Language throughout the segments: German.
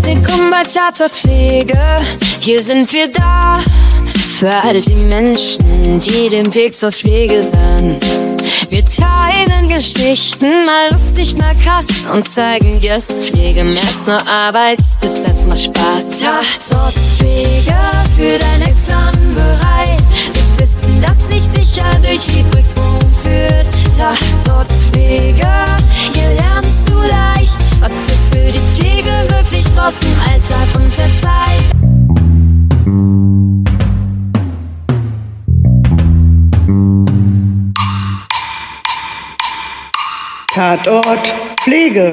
Willkommen bei Tatort Pflege, hier sind wir da. Für all die Menschen, die den Weg zur Pflege sind. Wir teilen Geschichten, mal lustig, mal krass, und zeigen dir, dass Pflege mehr als nur Arbeit ist, als nur Spaß. Tatort Pflege, für dein Examen bereit. Wir wissen, das nicht sicher durch die Prüfung führt. Tatort Pflege, hier lernst du leicht, was du für die Pflege wirklich brauchst im Alltag und der Zeit. Tatort Pflege.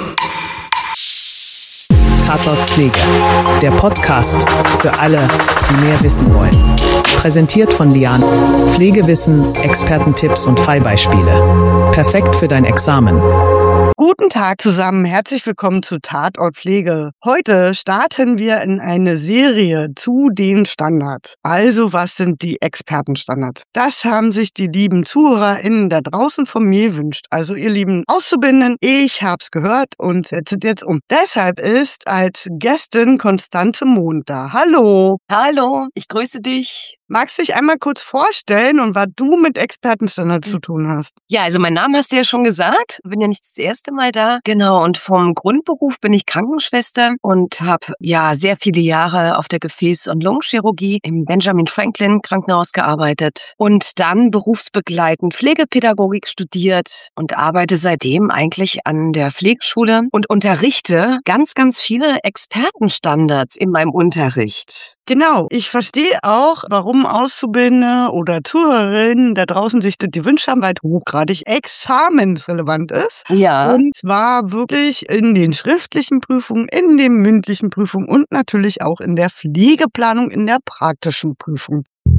Tatort Pflege, der Podcast für alle, die mehr wissen wollen. Präsentiert von Lian. Pflegewissen, Expertentipps und Fallbeispiele. Perfekt für dein Examen. Guten Tag zusammen, herzlich willkommen zu Tatort Pflege. Heute starten wir in eine Serie zu den Standards. Also, was sind die Expertenstandards? Das haben sich die lieben ZuhörerInnen da draußen von mir gewünscht. Also, ihr lieben Auszubildenden, ich hab's gehört und setze jetzt um. Deshalb ist als Gästin Constanze Mond da. Hallo! Hallo, ich grüße dich. Magst du dich einmal kurz vorstellen und was du mit Expertenstandards zu tun hast? Ja, also mein Name hast du ja schon gesagt. Bin ja nicht das erste Mal da. Genau, und vom Grundberuf bin ich Krankenschwester und habe ja sehr viele Jahre auf der Gefäß- und Lungenchirurgie im Benjamin Franklin Krankenhaus gearbeitet und dann berufsbegleitend Pflegepädagogik studiert und arbeite seitdem eigentlich an der Pflegeschule und unterrichte ganz, ganz viele Expertenstandards in meinem Unterricht. Genau, ich verstehe auch, warum Auszubildende oder Zuhörerinnen da draußen sich das gewünscht haben, weil es hochgradig examensrelevant ist. Ja. Und zwar wirklich in den schriftlichen Prüfungen, in den mündlichen Prüfungen und natürlich auch in der Pflegeplanung, in der praktischen Prüfung.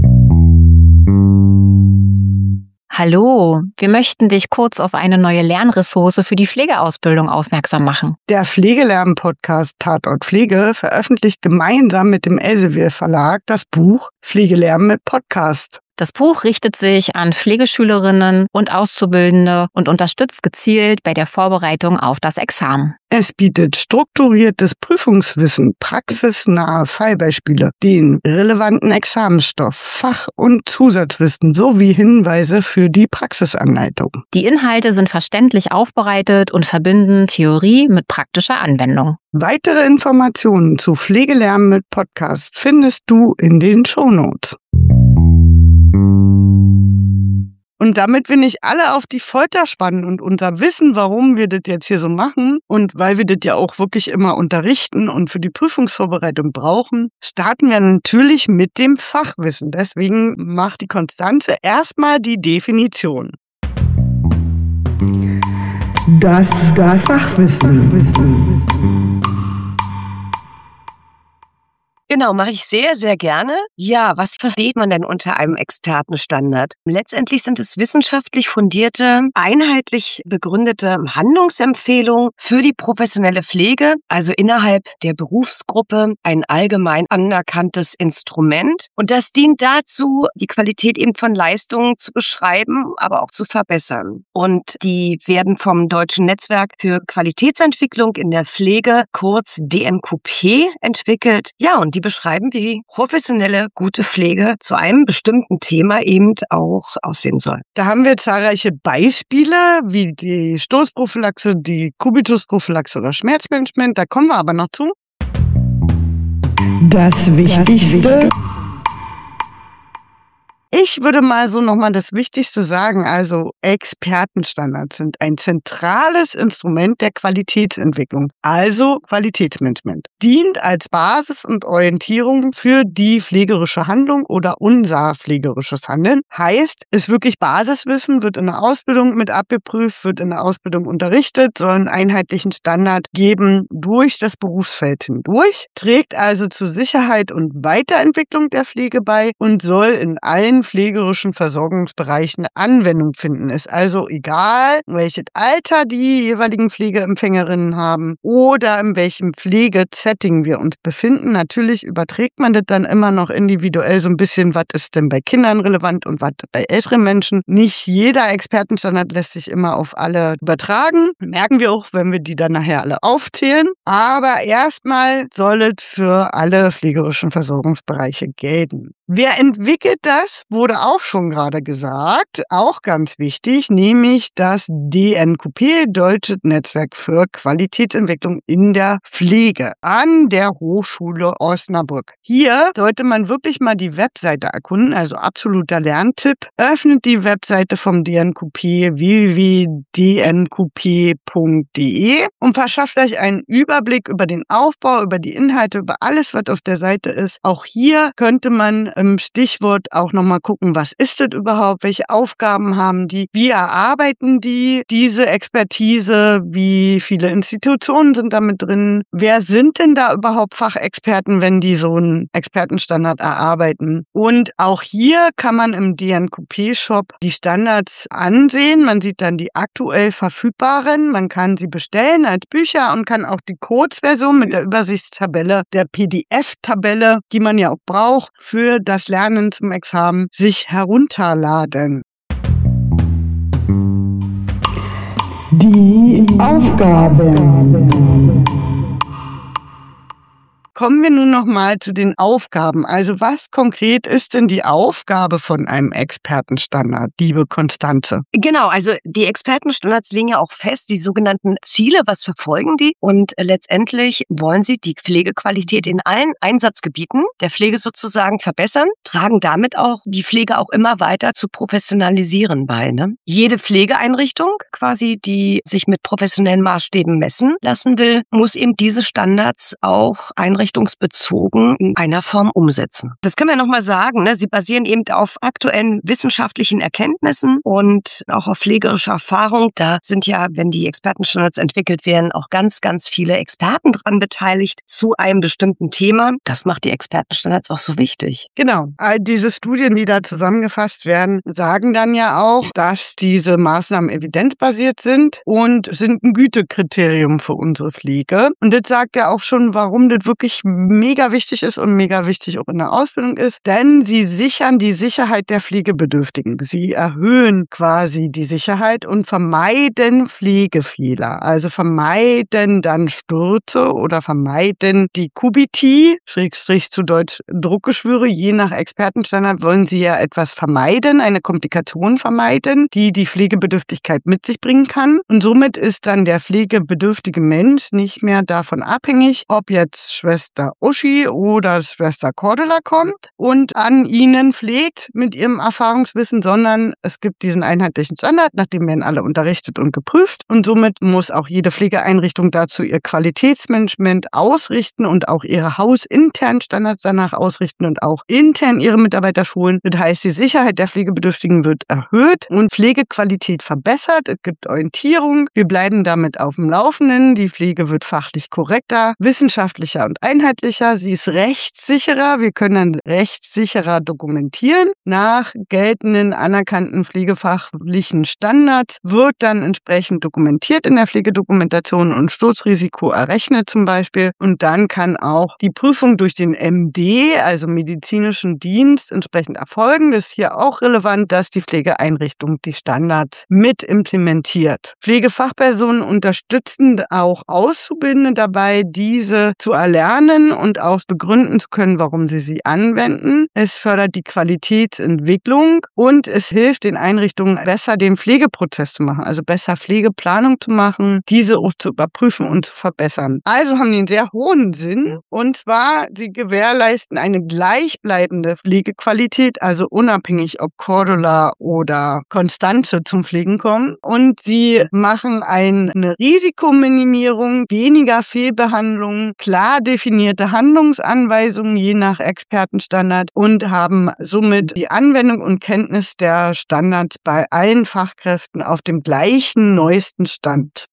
Hallo, wir möchten dich kurz auf eine neue Lernressource für die Pflegeausbildung aufmerksam machen. Der Pflegelern-Podcast Tatort Pflege veröffentlicht gemeinsam mit dem Elsevier Verlag das Buch Pflegelernen mit Podcast. Das Buch richtet sich an Pflegeschülerinnen und Auszubildende und unterstützt gezielt bei der Vorbereitung auf das Examen. Es bietet strukturiertes Prüfungswissen, praxisnahe Fallbeispiele, den relevanten Examensstoff, Fach- und Zusatzwissen sowie Hinweise für die Praxisanleitung. Die Inhalte sind verständlich aufbereitet und verbinden Theorie mit praktischer Anwendung. Weitere Informationen zu Pflegelernen mit Podcast findest du in den Shownotes. Und damit wir nicht alle auf die Folter spannen und unser Wissen, warum wir das jetzt hier so machen und weil wir das ja auch wirklich immer unterrichten und für die Prüfungsvorbereitung brauchen, starten wir natürlich mit dem Fachwissen. Deswegen macht die Constanze erstmal die Definition. Das Fachwissen. Genau, mache ich sehr, sehr gerne. Ja, was versteht man denn unter einem Expertenstandard? Letztendlich sind es wissenschaftlich fundierte, einheitlich begründete Handlungsempfehlungen für die professionelle Pflege, also innerhalb der Berufsgruppe ein allgemein anerkanntes Instrument. Und das dient dazu, die Qualität eben von Leistungen zu beschreiben, aber auch zu verbessern. Und die werden vom Deutschen Netzwerk für Qualitätsentwicklung in der Pflege, kurz DNQP, entwickelt. Ja, und die beschreiben, wie professionelle, gute Pflege zu einem bestimmten Thema eben auch aussehen soll. Da haben wir zahlreiche Beispiele, wie die Stoßprophylaxe, die Kubitusprophylaxe oder Schmerzmanagement. Da kommen wir aber noch zu. Das Wichtigste. Ich würde mal so nochmal das Wichtigste sagen, also Expertenstandards sind ein zentrales Instrument der Qualitätsentwicklung, also Qualitätsmanagement. Dient als Basis und Orientierung für die pflegerische Handlung oder unser pflegerisches Handeln. Heißt, ist wirklich Basiswissen, wird in der Ausbildung mit abgeprüft, wird in der Ausbildung unterrichtet, soll einen einheitlichen Standard geben durch das Berufsfeld hindurch, trägt also zur Sicherheit und Weiterentwicklung der Pflege bei und soll in allen pflegerischen Versorgungsbereichen Anwendung finden. Ist also egal, welches Alter die jeweiligen Pflegeempfängerinnen haben oder in welchem Pflegesetting wir uns befinden. Natürlich überträgt man das dann immer noch individuell so ein bisschen, was ist denn bei Kindern relevant und was bei älteren Menschen. Nicht jeder Expertenstandard lässt sich immer auf alle übertragen. Merken wir auch, wenn wir die dann nachher alle aufzählen. Aber erstmal soll es für alle pflegerischen Versorgungsbereiche gelten. Wer entwickelt das, wurde auch schon gerade gesagt, auch ganz wichtig, nämlich das DNQP, Deutsches Netzwerk für Qualitätsentwicklung in der Pflege an der Hochschule Osnabrück. Hier sollte man wirklich mal die Webseite erkunden, also absoluter Lerntipp. Öffnet die Webseite vom DNQP www.dnqp.de und verschafft euch einen Überblick über den Aufbau, über die Inhalte, über alles, was auf der Seite ist. Auch hier könnte man im Stichwort auch nochmal gucken, was ist das überhaupt, welche Aufgaben haben die, wie erarbeiten die diese Expertise, wie viele Institutionen sind da mit drin, wer sind denn da überhaupt Fachexperten, wenn die so einen Expertenstandard erarbeiten. Und auch hier kann man im DNQP-Shop die Standards ansehen, man sieht dann die aktuell verfügbaren, man kann sie bestellen als Bücher und kann auch die Kurzversion mit der Übersichtstabelle, der PDF-Tabelle, die man ja auch braucht, für das Lernen zum Examen sich herunterladen. Die Aufgaben. Kommen wir nun nochmal zu den Aufgaben. Also was konkret ist denn die Aufgabe von einem Expertenstandard, liebe Konstanze? Genau, also die Expertenstandards legen ja auch fest, die sogenannten Ziele, was verfolgen die? Und letztendlich wollen sie die Pflegequalität in allen Einsatzgebieten der Pflege sozusagen verbessern, tragen damit auch die Pflege auch immer weiter zu professionalisieren bei. Ne? Jede Pflegeeinrichtung quasi, die sich mit professionellen Maßstäben messen lassen will, muss eben diese Standards auch einrichtungsbezogen in einer Form umsetzen. Das können wir nochmal sagen, ne? Sie basieren eben auf aktuellen wissenschaftlichen Erkenntnissen und auch auf pflegerischer Erfahrung. Da sind ja, wenn die Expertenstandards entwickelt werden, auch ganz, ganz viele Experten dran beteiligt zu einem bestimmten Thema. Das macht die Expertenstandards auch so wichtig. Genau. All diese Studien, die da zusammengefasst werden, sagen dann ja auch, dass diese Maßnahmen evidenzbasiert sind und sind ein Gütekriterium für unsere Pflege. Und das sagt ja auch schon, warum das wirklich mega wichtig ist und mega wichtig auch in der Ausbildung ist, denn sie sichern die Sicherheit der Pflegebedürftigen. Sie erhöhen quasi die Sicherheit und vermeiden Pflegefehler, also vermeiden dann Stürze oder vermeiden die QBT, Schrägstrich zu Deutsch Druckgeschwüre. Je nach Expertenstandard wollen sie ja etwas vermeiden, eine Komplikation vermeiden, die die Pflegebedürftigkeit mit sich bringen kann. Und somit ist dann der pflegebedürftige Mensch nicht mehr davon abhängig, ob jetzt Schwester Uschi oder Schwester Cordula kommt und an ihnen pflegt mit ihrem Erfahrungswissen, sondern es gibt diesen einheitlichen Standard, nach dem werden alle unterrichtet und geprüft und somit muss auch jede Pflegeeinrichtung dazu ihr Qualitätsmanagement ausrichten und auch ihre hausinternen Standards danach ausrichten und auch intern ihre Mitarbeiter schulen. Das heißt, die Sicherheit der Pflegebedürftigen wird erhöht und Pflegequalität verbessert. Es gibt Orientierung. Wir bleiben damit auf dem Laufenden. Die Pflege wird fachlich korrekter, wissenschaftlicher und einheitlicher. Sie ist rechtssicherer. Wir können dann rechtssicherer dokumentieren. Nach geltenden, anerkannten pflegefachlichen Standards wird dann entsprechend dokumentiert in der Pflegedokumentation und Sturzrisiko errechnet zum Beispiel. Und dann kann auch die Prüfung durch den MD, also medizinischen Dienst, entsprechend erfolgen. Das ist hier auch relevant, dass die Pflegeeinrichtung die Standards mit implementiert. Pflegefachpersonen unterstützen auch Auszubildende dabei, diese zu erlernen und auch begründen zu können, warum sie anwenden. Es fördert die Qualitätsentwicklung und es hilft den Einrichtungen besser den Pflegeprozess zu machen, also besser Pflegeplanung zu machen, diese auch zu überprüfen und zu verbessern. Also haben die einen sehr hohen Sinn und zwar, sie gewährleisten eine gleichbleibende Pflegequalität, also unabhängig ob Cordula oder Konstanze zum Pflegen kommen und sie machen eine Risikominimierung, weniger Fehlbehandlungen, klar definierte Handlungsanweisungen je nach Expertenstandard und haben somit die Anwendung und Kenntnis der Standards bei allen Fachkräften auf dem gleichen neuesten Stand.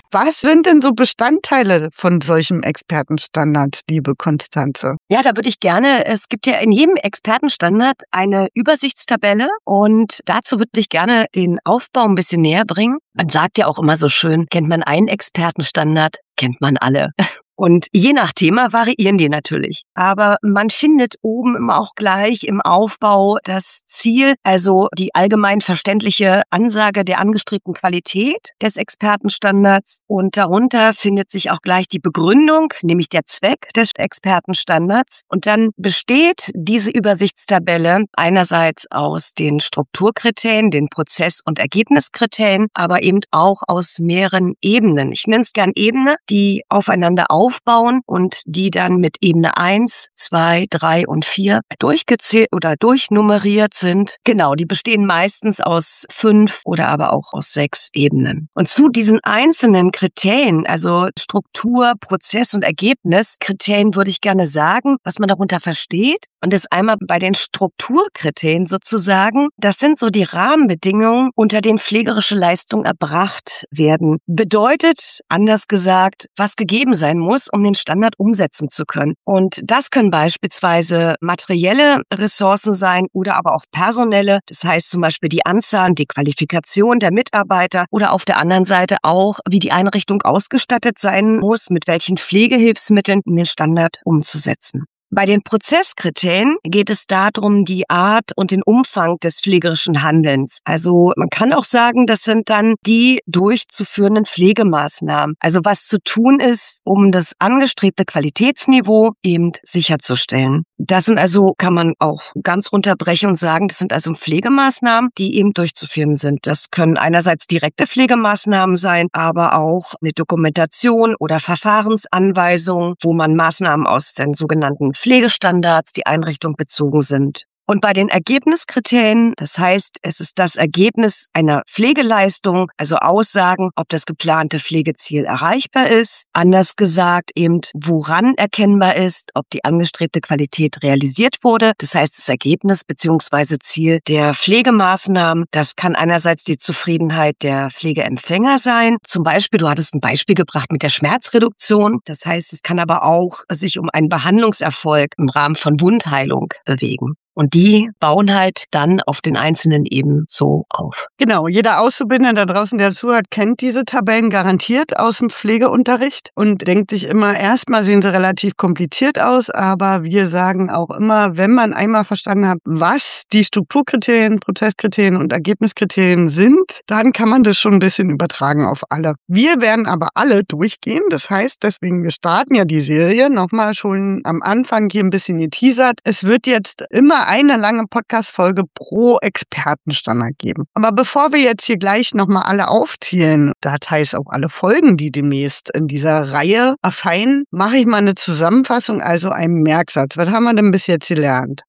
Was sind denn so Bestandteile von solchen Expertenstandards, liebe Konstanze? Ja, da würde ich gerne, es gibt ja in jedem Expertenstandard eine Übersichtstabelle und dazu würde ich gerne den Aufbau ein bisschen näher bringen. Man sagt ja auch immer so schön, kennt man einen Expertenstandard, kennt man alle. Und je nach Thema variieren die natürlich. Aber man findet oben immer auch gleich im Aufbau das Ziel, also die allgemein verständliche Ansage der angestrebten Qualität des Expertenstandards. Und darunter findet sich auch gleich die Begründung, nämlich der Zweck des Expertenstandards. Und dann besteht diese Übersichtstabelle einerseits aus den Strukturkriterien, den Prozess- und Ergebniskriterien, aber eben auch aus mehreren Ebenen. Ich nenne es gern Ebene, die aufeinander aufbauen und die dann mit Ebene 1, 2, 3 und 4 durchgezählt oder durchnummeriert sind. Genau, die bestehen meistens aus 5 oder aber auch aus 6 Ebenen. Und zu diesen einzelnen Kriterien, also Struktur, Prozess und Ergebniskriterien, würde ich gerne sagen, was man darunter versteht. Und das einmal bei den Strukturkriterien sozusagen, das sind so die Rahmenbedingungen, unter denen pflegerische Leistungen erbracht werden. Bedeutet, anders gesagt, was gegeben sein muss, um den Standard umsetzen zu können. Und das können beispielsweise materielle Ressourcen sein oder aber auch personelle. Das heißt zum Beispiel die Anzahl und die Qualifikation der Mitarbeiter oder auf der anderen Seite auch, wie die Einrichtung ausgestattet sein muss, mit welchen Pflegehilfsmitteln, um den Standard umzusetzen. Bei den Prozesskriterien geht es darum, die Art und den Umfang des pflegerischen Handelns. Also man kann auch sagen, das sind dann die durchzuführenden Pflegemaßnahmen. Also was zu tun ist, um das angestrebte Qualitätsniveau eben sicherzustellen. Das sind also, kann man auch ganz runterbrechen und sagen, das sind also Pflegemaßnahmen, die eben durchzuführen sind. Das können einerseits direkte Pflegemaßnahmen sein, aber auch eine Dokumentation oder Verfahrensanweisungen, wo man Maßnahmen aus den sogenannten Pflegestandards, die Einrichtung bezogen sind. Und bei den Ergebniskriterien, das heißt, es ist das Ergebnis einer Pflegeleistung, also Aussagen, ob das geplante Pflegeziel erreichbar ist. Anders gesagt eben, woran erkennbar ist, ob die angestrebte Qualität realisiert wurde. Das heißt, das Ergebnis bzw. Ziel der Pflegemaßnahmen, das kann einerseits die Zufriedenheit der Pflegeempfänger sein. Zum Beispiel, du hattest ein Beispiel gebracht mit der Schmerzreduktion. Das heißt, es kann aber auch sich um einen Behandlungserfolg im Rahmen von Wundheilung bewegen. Und die bauen halt dann auf den einzelnen Ebenen so auf. Genau, jeder Auszubildende da draußen, der zuhört, kennt diese Tabellen garantiert aus dem Pflegeunterricht und denkt sich immer, erstmal sehen sie relativ kompliziert aus, aber wir sagen auch immer, wenn man einmal verstanden hat, was die Strukturkriterien, Prozesskriterien und Ergebniskriterien sind, dann kann man das schon ein bisschen übertragen auf alle. Wir werden aber alle durchgehen, das heißt, deswegen, wir starten ja die Serie, nochmal schon am Anfang hier ein bisschen geteasert. Es wird jetzt immer eine lange Podcast-Folge pro Expertenstandard geben. Aber bevor wir jetzt hier gleich nochmal alle aufzählen, das heißt auch alle Folgen, die demnächst in dieser Reihe erscheinen, mache ich mal eine Zusammenfassung, also einen Merksatz. Was haben wir denn bis jetzt gelernt?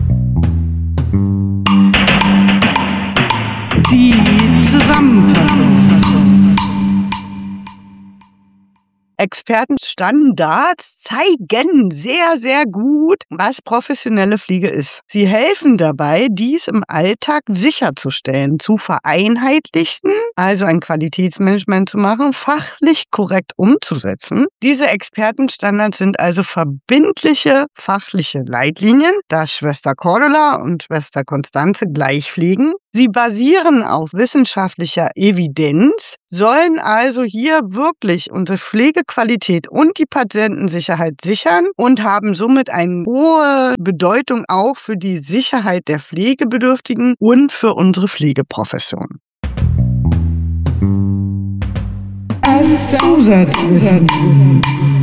Die Zusammenfassung. Expertenstandards zeigen sehr, sehr gut, was professionelle Pflege ist. Sie helfen dabei, dies im Alltag sicherzustellen, zu vereinheitlichen, also ein Qualitätsmanagement zu machen, fachlich korrekt umzusetzen. Diese Expertenstandards sind also verbindliche fachliche Leitlinien, da Schwester Cordula und Schwester Konstanze gleich pflegen. Sie basieren auf wissenschaftlicher Evidenz, sollen also hier wirklich unsere Pflegequalität und die Patientensicherheit sichern und haben somit eine hohe Bedeutung auch für die Sicherheit der Pflegebedürftigen und für unsere Pflegeprofession. Als Zusatzwissen.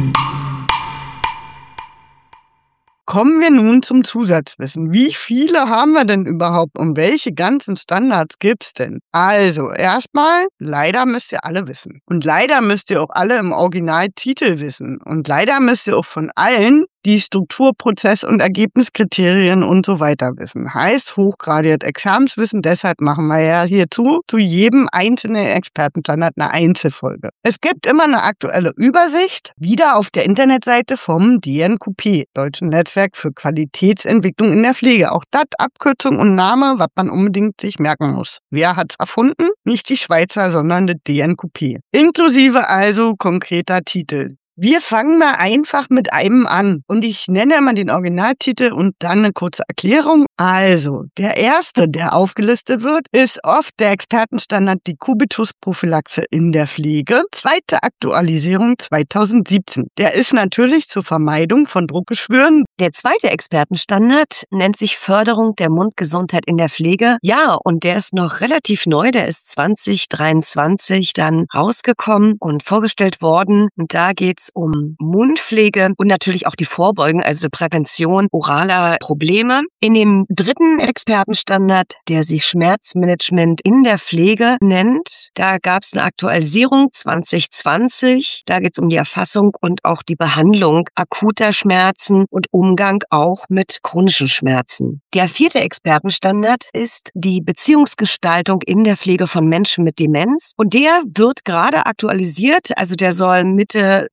Kommen wir nun zum Zusatzwissen. Wie viele haben wir denn überhaupt und welche ganzen Standards gibt's denn? Also, erstmal, leider müsst ihr alle wissen. Und leider müsst ihr auch alle im Originaltitel wissen. Und leider müsst ihr auch von allen die Struktur-, Prozess- und Ergebniskriterien und so weiter wissen. Heißt hochgradiert Examenswissen, deshalb machen wir ja hierzu zu jedem einzelnen Expertenstandard eine Einzelfolge. Es gibt immer eine aktuelle Übersicht, wieder auf der Internetseite vom DNQP, Deutschen Netzwerk für Qualitätsentwicklung in der Pflege. Auch das Abkürzung und Name, was man unbedingt sich merken muss. Wer hat's erfunden? Nicht die Schweizer, sondern die DNQP. Inklusive also konkreter Titel. Wir fangen mal einfach mit einem an und ich nenne mal den Originaltitel und dann eine kurze Erklärung. Also, der erste, der aufgelistet wird, ist oft der Expertenstandard Dekubitus-Prophylaxe in der Pflege. Zweite Aktualisierung 2017. Der ist natürlich zur Vermeidung von Druckgeschwüren. Der zweite Expertenstandard nennt sich Förderung der Mundgesundheit in der Pflege. Ja, und der ist noch relativ neu, der ist 2023 dann rausgekommen und vorgestellt worden. Und da geht's um Mundpflege und natürlich auch die Vorbeugung, also Prävention oraler Probleme. In dem dritten Expertenstandard, der sich Schmerzmanagement in der Pflege nennt, da gab es eine Aktualisierung 2020. Da geht es um die Erfassung und auch die Behandlung akuter Schmerzen und Umgang auch mit chronischen Schmerzen. Der vierte Expertenstandard ist die Beziehungsgestaltung in der Pflege von Menschen mit Demenz und der wird gerade aktualisiert, also der soll Mitte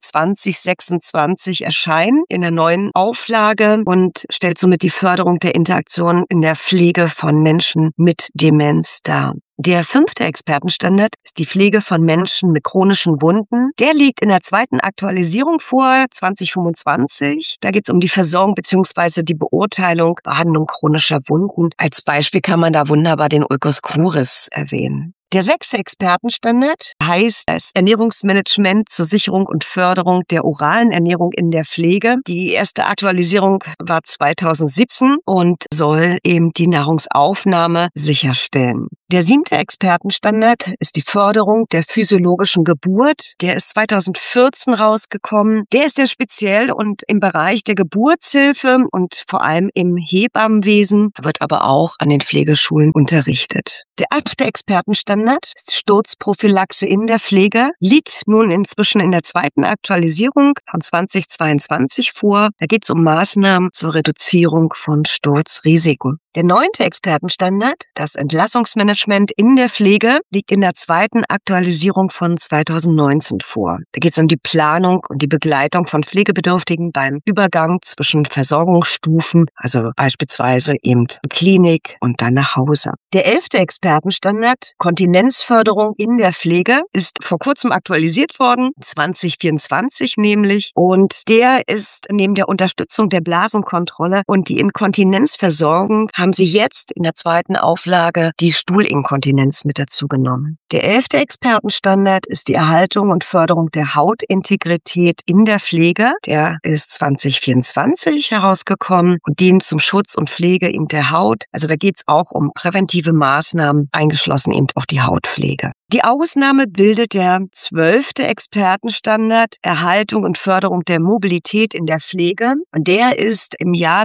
2026 erscheinen in der neuen Auflage und stellt somit die Förderung der Interaktion in der Pflege von Menschen mit Demenz dar. Der fünfte Expertenstandard ist die Pflege von Menschen mit chronischen Wunden. Der liegt in der zweiten Aktualisierung vor, 2025. Da geht es um die Versorgung bzw. die Beurteilung, Behandlung chronischer Wunden. Als Beispiel kann man da wunderbar den Ulcus cruris erwähnen. Der sechste Expertenstandard heißt das Ernährungsmanagement zur Sicherung und Förderung der oralen Ernährung in der Pflege. Die erste Aktualisierung war 2017 und soll eben die Nahrungsaufnahme sicherstellen. Der siebte Expertenstandard ist die Förderung der physiologischen Geburt. Der ist 2014 rausgekommen. Der ist sehr speziell und im Bereich der Geburtshilfe und vor allem im Hebammenwesen, wird aber auch an den Pflegeschulen unterrichtet. Der achte Expertenstandard ist Sturzprophylaxe in der Pflege, liegt nun inzwischen in der zweiten Aktualisierung von 2022 vor. Da geht es um Maßnahmen zur Reduzierung von Sturzrisiken. Der neunte Expertenstandard, das Entlassungsmanagement in der Pflege, liegt in der zweiten Aktualisierung von 2019 vor. Da geht es um die Planung und die Begleitung von Pflegebedürftigen beim Übergang zwischen Versorgungsstufen, also beispielsweise eben Klinik und dann nach Hause. Der 11. Expertenstandard, Kontinenzförderung in der Pflege, ist vor kurzem aktualisiert worden, 2024 nämlich, und der ist neben der Unterstützung der Blasenkontrolle und die Inkontinenzversorgung haben sie jetzt in der zweiten Auflage die Stuhlinkontinenz mit dazu genommen. Der 11. Expertenstandard ist die Erhaltung und Förderung der Hautintegrität in der Pflege. Der ist 2024 herausgekommen und dient zum Schutz und Pflege eben der Haut. Also da geht es auch um präventive Maßnahmen, eingeschlossen eben auch die Hautpflege. Die Ausnahme bildet der 12. Expertenstandard Erhaltung und Förderung der Mobilität in der Pflege. Und der ist im Jahr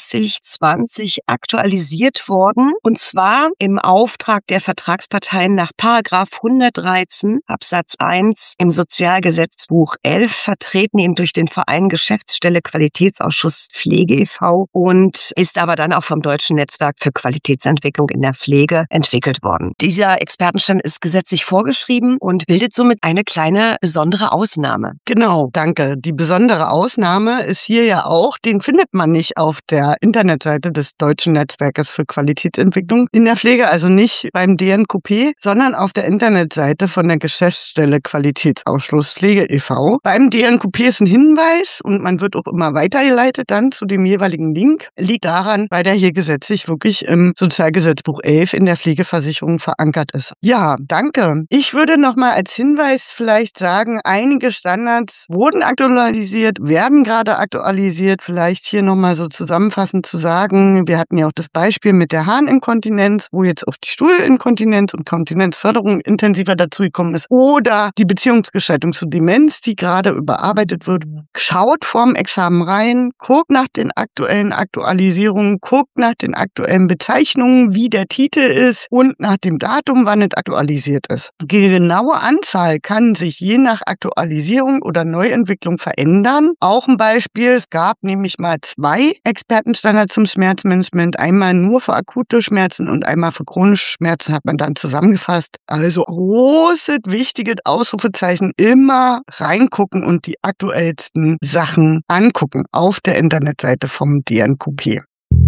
2020 aktualisiert worden. Und zwar im Auftrag der Vertragsparteien nach Paragraph 113 Absatz 1 im Sozialgesetzbuch 11, vertreten eben durch den Verein Geschäftsstelle Qualitätsausschuss Pflege e.V. und ist aber dann auch vom Deutschen Netzwerk für Qualitätsentwicklung in der Pflege entwickelt worden. Dieser Expertenstand ist gesetzlich vorgeschrieben und bildet somit eine kleine besondere Ausnahme. Genau, danke. Die besondere Ausnahme ist hier ja auch, den findet man nicht auf der Internetseite des Deutschen Netzwerkes für Qualitätsentwicklung in der Pflege, also nicht beim DNQP, sondern auf der Internetseite von der Geschäftsstelle Qualitätsausschuss Pflege e.V. Beim DNQP ist ein Hinweis und man wird auch immer weitergeleitet dann zu dem jeweiligen Link. Liegt daran, weil der hier gesetzlich wirklich im Sozialgesetzbuch 11 in der Pflegeversicherung verankert ist. Ja, danke. Ich würde noch mal als Hinweis vielleicht sagen, einige Standards wurden aktualisiert, werden gerade aktualisiert. Vielleicht hier noch mal so zusammenfassend zu sagen, wir hatten ja auch das Beispiel mit der Harninkontinenz, wo jetzt auf die Stuhlinkontinenz und Kontinenzförderung intensiver dazugekommen ist. Oder die Beziehungsgestaltung zu Demenz, die gerade überarbeitet wird. Schaut vorm Examen rein, guckt nach den aktuellen Aktualisierungen, guckt nach den aktuellen Bezeichnungen, wie der Titel ist und nach dem Datum, wann es aktualisiert ist. Die genaue Anzahl kann sich je nach Aktualisierung oder Neuentwicklung verändern. Auch ein Beispiel, es gab nämlich mal 2 Expertenstandards zum Schmerzmanagement. Einmal nur für akute Schmerzen und einmal für chronische Schmerzen hat man dann zusammengefasst. Also großes, wichtiges Ausrufezeichen, immer reingucken und die aktuellsten Sachen angucken auf der Internetseite vom DNKP.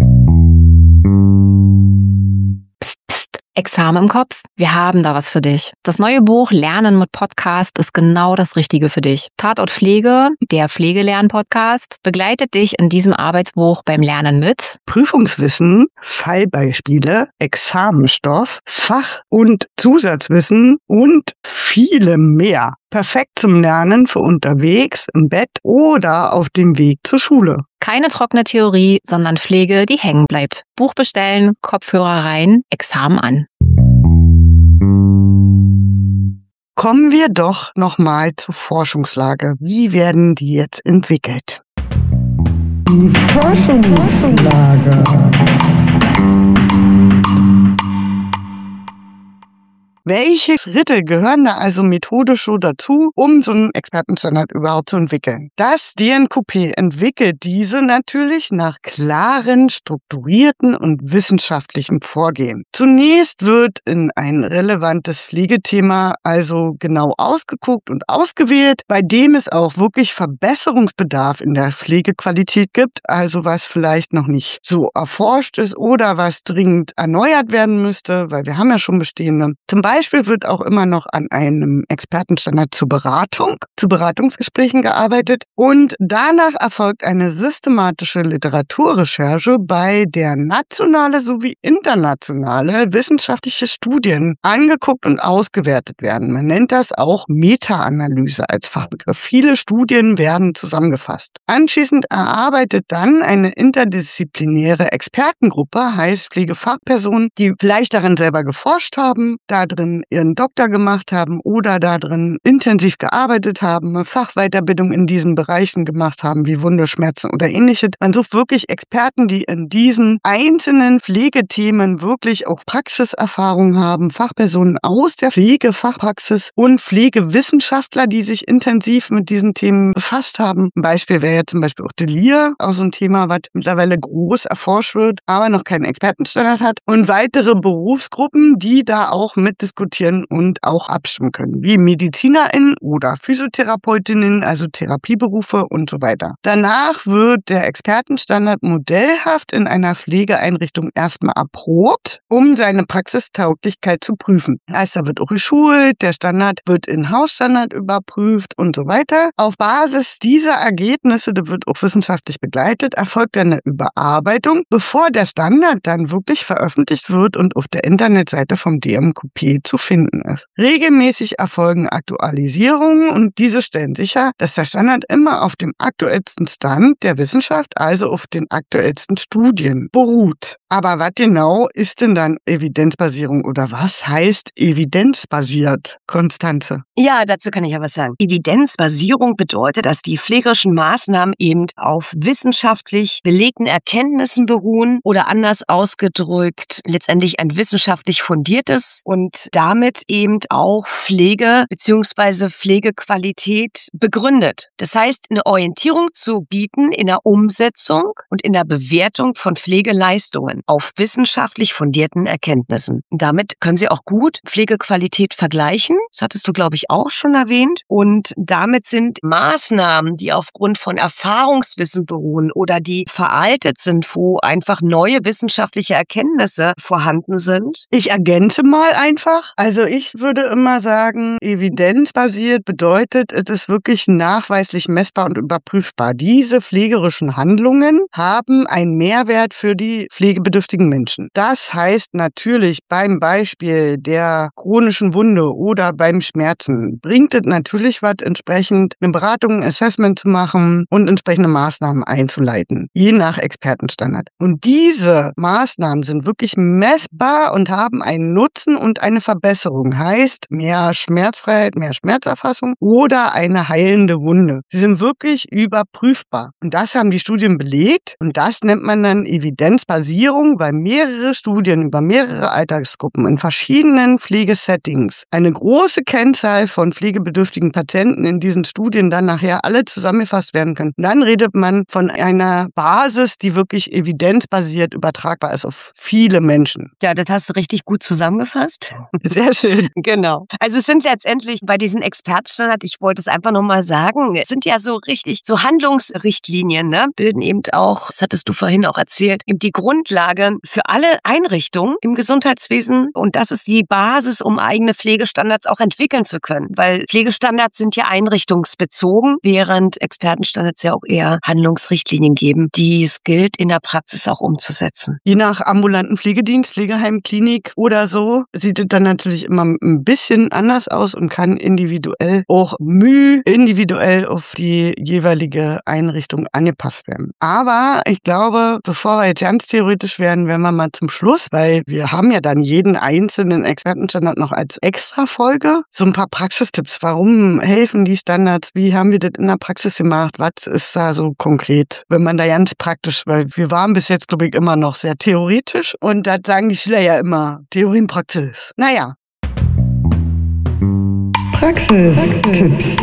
Examen im Kopf? Wir haben da was für dich. Das neue Buch Lernen mit Podcast ist genau das Richtige für dich. Tatort Pflege, der Pflegelern-Podcast, begleitet dich in diesem Arbeitsbuch beim Lernen mit Prüfungswissen, Fallbeispiele, Examenstoff, Fach- und Zusatzwissen und viele mehr. Perfekt zum Lernen für unterwegs, im Bett oder auf dem Weg zur Schule. keine trockene Theorie, sondern Pflege, die hängen bleibt. Buch bestellen, Kopfhörer rein, Examen an. Kommen wir doch nochmal zur Forschungslage. Wie werden die jetzt entwickelt? Die Forschungslage. Welche Schritte gehören da also methodisch so dazu, um so einen Expertenstandard überhaupt zu entwickeln? Das DNKP entwickelt diese natürlich nach klaren, strukturierten und wissenschaftlichem Vorgehen. Zunächst wird in ein relevantes Pflegethema also genau ausgeguckt und ausgewählt, bei dem es auch wirklich Verbesserungsbedarf in der Pflegequalität gibt, also was vielleicht noch nicht so erforscht ist oder was dringend erneuert werden müsste, weil wir haben ja schon bestehende. Zum Beispiel wird auch immer noch an einem Expertenstandard zu Beratungsgesprächen gearbeitet und danach erfolgt eine systematische Literaturrecherche, bei der nationale sowie internationale wissenschaftliche Studien angeguckt und ausgewertet werden. Man nennt das auch Meta-Analyse als Fachbegriff. Viele Studien werden zusammengefasst. Anschließend erarbeitet dann eine interdisziplinäre Expertengruppe, heißt Pflegefachpersonen, die vielleicht darin selber geforscht haben, darin ihren Doktor gemacht haben oder darin intensiv gearbeitet haben, Fachweiterbildung in diesen Bereichen gemacht haben, wie Wunde, Schmerzen oder ähnliches. Man sucht wirklich Experten, die in diesen einzelnen Pflegethemen wirklich auch Praxiserfahrung haben, Fachpersonen aus der Pflegefachpraxis und Pflegewissenschaftler, die sich intensiv mit diesen Themen befasst haben. Ein Beispiel wäre jetzt zum Beispiel auch Delir, auch so ein Thema, was mittlerweile groß erforscht wird, aber noch keinen Expertenstandard hat. Und weitere Berufsgruppen, die da auch mitdiskutieren und auch abstimmen können, wie MedizinerInnen oder PhysiotherapeutInnen, also Therapieberufe und so weiter. Danach wird der Expertenstandard modellhaft in einer Pflegeeinrichtung erstmal erprobt, um seine Praxistauglichkeit zu prüfen. Also da wird auch geschult, der Standard wird in Hausstandard überprüft und so weiter. Auf Basis dieser Ergebnisse, da wird auch wissenschaftlich begleitet, erfolgt eine Überarbeitung, bevor der Standard dann wirklich veröffentlicht wird und auf der Internetseite vom DNKP zu finden ist. Regelmäßig erfolgen Aktualisierungen und diese stellen sicher, dass der Standard immer auf dem aktuellsten Stand der Wissenschaft, also auf den aktuellsten Studien, beruht. Aber was genau ist denn dann Evidenzbasierung oder was heißt evidenzbasiert, Konstanze? Ja, dazu kann ich ja was sagen. Evidenzbasierung bedeutet, dass die pflegerischen Maßnahmen eben auf wissenschaftlich belegten Erkenntnissen beruhen oder anders ausgedrückt letztendlich ein wissenschaftlich fundiertes und damit eben auch Pflege bzw. Pflegequalität begründet. Das heißt, eine Orientierung zu bieten in der Umsetzung und in der Bewertung von Pflegeleistungen auf wissenschaftlich fundierten Erkenntnissen. Und damit können Sie auch gut Pflegequalität vergleichen. Das hattest du, glaube ich, auch schon erwähnt. Und damit sind Maßnahmen, die aufgrund von Erfahrungswissen beruhen oder die veraltet sind, wo einfach neue wissenschaftliche Erkenntnisse vorhanden sind. Ich ergänze mal einfach. Also ich würde immer sagen, evidenzbasiert bedeutet, es ist wirklich nachweislich messbar und überprüfbar. Diese pflegerischen Handlungen haben einen Mehrwert für die pflegebedürftigen Menschen. Das heißt natürlich beim Beispiel der chronischen Wunde oder beim Schmerzen bringt es natürlich was, entsprechend eine Beratung, ein Assessment zu machen und entsprechende Maßnahmen einzuleiten, je nach Expertenstandard. Und diese Maßnahmen sind wirklich messbar und haben einen Nutzen und eine Verbesserung, heißt mehr Schmerzfreiheit, mehr Schmerzerfassung oder eine heilende Wunde. Sie sind wirklich überprüfbar. Und das haben die Studien belegt und das nennt man dann Evidenzbasierung, weil mehrere Studien über mehrere Altersgruppen in verschiedenen Pflegesettings eine große Kennzahl von pflegebedürftigen Patienten in diesen Studien dann nachher alle zusammengefasst werden können. Und dann redet man von einer Basis, die wirklich evidenzbasiert übertragbar ist auf viele Menschen. Ja, das hast du richtig gut zusammengefasst. Sehr schön. Genau. Also es sind letztendlich bei diesen Expertenstandards, ich wollte es einfach nochmal sagen, es sind ja so richtig so Handlungsrichtlinien, ne? Bilden eben auch, das hattest du vorhin auch erzählt, eben die Grundlage für alle Einrichtungen im Gesundheitswesen und das ist die Basis, um eigene Pflegestandards auch entwickeln zu können, weil Pflegestandards sind ja einrichtungsbezogen, während Expertenstandards ja auch eher Handlungsrichtlinien geben, die es gilt in der Praxis auch umzusetzen. Je nach ambulanten Pflegedienst, Pflegeheim, Klinik oder so, sieht es dann natürlich immer ein bisschen anders aus und kann individuell auch individuell auf die jeweilige Einrichtung angepasst werden. Aber ich glaube, bevor wir jetzt ganz theoretisch werden, werden wir mal zum Schluss, weil wir haben ja dann jeden einzelnen Expertenstandard noch als Extra-Folge, so ein paar Praxistipps. Warum helfen die Standards? Wie haben wir das in der Praxis gemacht? Was ist da so konkret? Wenn man da ganz praktisch, weil wir waren bis jetzt, glaube ich, immer noch sehr theoretisch und das sagen die Schüler ja immer, Theorie und Praxis. Naja. Praxistipps.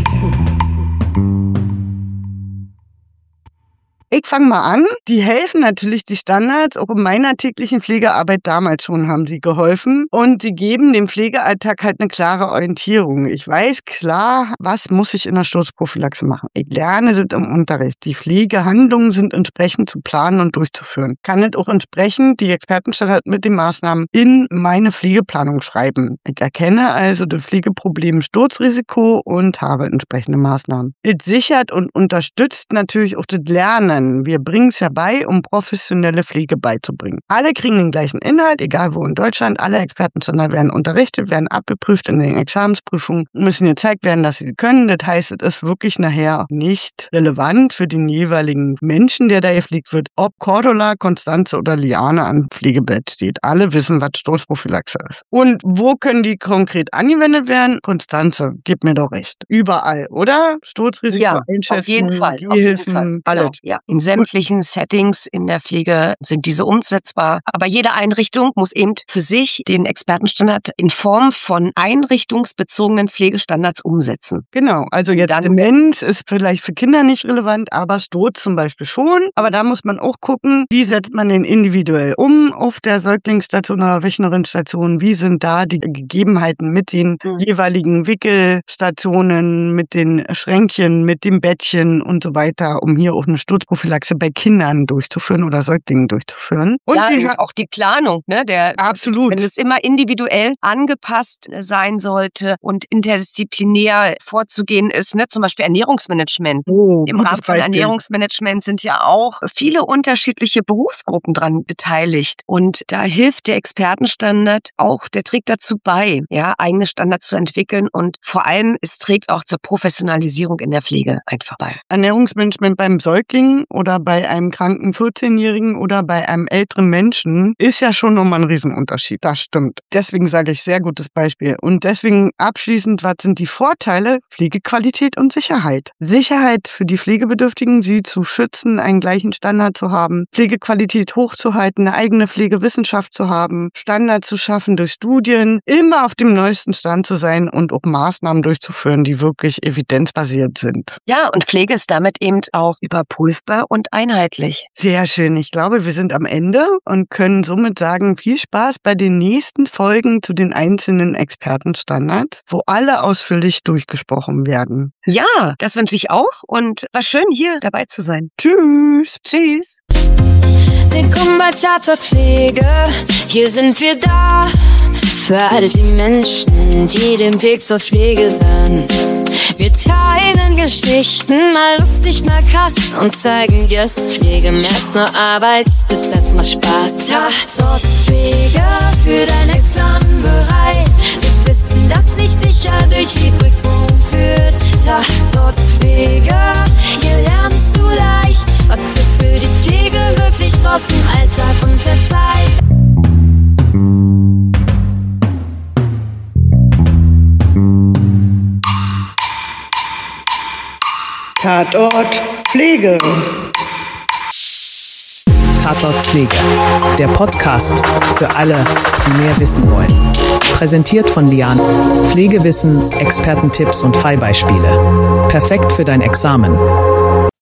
Ich fange mal an. Die helfen natürlich, die Standards, auch in meiner täglichen Pflegearbeit damals schon haben sie geholfen. Und sie geben dem Pflegealltag halt eine klare Orientierung. Ich weiß klar, was muss ich in der Sturzprophylaxe machen. Ich lerne das im Unterricht. Die Pflegehandlungen sind entsprechend zu planen und durchzuführen. Kann das auch entsprechend die Expertenstandard mit den Maßnahmen in meine Pflegeplanung schreiben. Ich erkenne also das Pflegeproblem Sturzrisiko und habe entsprechende Maßnahmen. Es sichert und unterstützt natürlich auch das Lernen. Wir bringen es ja bei, um professionelle Pflege beizubringen. Alle kriegen den gleichen Inhalt, egal wo in Deutschland. Alle Expertenstandards werden unterrichtet, werden abgeprüft in den Examensprüfungen, müssen gezeigt werden, dass sie können. Das heißt, es ist wirklich nachher nicht relevant für den jeweiligen Menschen, der da gepflegt wird, ob Cordula, Constanze oder Liane am Pflegebett steht. Alle wissen, was Sturzprophylaxe ist. Und wo können die konkret angewendet werden? Constanze, gib mir doch recht. Überall, oder? Sturzrisiko einschätzen, auf jeden Fall. Hilfen, alles. Genau, ja. In sämtlichen Settings in der Pflege sind diese umsetzbar. Aber jede Einrichtung muss eben für sich den Expertenstandard in Form von einrichtungsbezogenen Pflegestandards umsetzen. Genau, also jetzt Demenz ist vielleicht für Kinder nicht relevant, aber Sturz zum Beispiel schon. Aber da muss man auch gucken, wie setzt man den individuell um auf der Säuglingsstation oder Wöchnerinnenstation. Wie sind da die Gegebenheiten mit den jeweiligen Wickelstationen, mit den Schränkchen, mit dem Bettchen und so weiter, um hier auch eine Sturzprophylaxe bei Kindern durchzuführen oder Säuglingen durchzuführen. Und ja, auch die Planung, ne? Absolut. Wenn es immer individuell angepasst sein sollte und interdisziplinär vorzugehen ist, ne? Zum Beispiel Ernährungsmanagement. Im Rahmen von Ernährungsmanagement sind ja auch viele unterschiedliche Berufsgruppen dran beteiligt. Und da hilft der Expertenstandard auch, der trägt dazu bei, ja, eigene Standards zu entwickeln und vor allem, es trägt auch zur Professionalisierung in der Pflege einfach bei. Ernährungsmanagement beim Säugling oder bei einem kranken 14-Jährigen oder bei einem älteren Menschen ist ja schon nochmal ein Riesenunterschied. Das stimmt. Deswegen sage ich, sehr gutes Beispiel. Und deswegen abschließend, was sind die Vorteile? Pflegequalität und Sicherheit. Sicherheit für die Pflegebedürftigen, sie zu schützen, einen gleichen Standard zu haben, Pflegequalität hochzuhalten, eine eigene Pflegewissenschaft zu haben, Standards zu schaffen durch Studien, immer auf dem neuesten Stand zu sein und auch Maßnahmen durchzuführen, die wirklich evidenzbasiert sind. Ja, und Pflege ist damit eben auch überprüfbar und einheitlich. Sehr schön. Ich glaube, wir sind am Ende und können somit sagen, viel Spaß bei den nächsten Folgen zu den einzelnen Expertenstandards, wo alle ausführlich durchgesprochen werden. Ja, das wünsche ich auch und war schön, hier dabei zu sein. Tschüss. Tschüss. Willkommen bei Tatort Pflege. Hier sind wir da für all die Menschen, die den Weg zur Pflege sind. Wir teilen Geschichten, mal lustig, mal krass und zeigen dir, es ist Pflege mehr als nur Arbeit, das macht Spaß. Tatort Pflege, für dein Examen bereit. Wir wissen, das nicht sicher durch die Prüfung führt. Tatort Pflege, hier lernst du leicht, was du für die Pflege wirklich brauchst im Alltag und der Zeit. Tatort Pflege. Tatort Pflege, der Podcast für alle, die mehr wissen wollen. Präsentiert von Lian. Pflegewissen, Expertentipps und Fallbeispiele. Perfekt für dein Examen.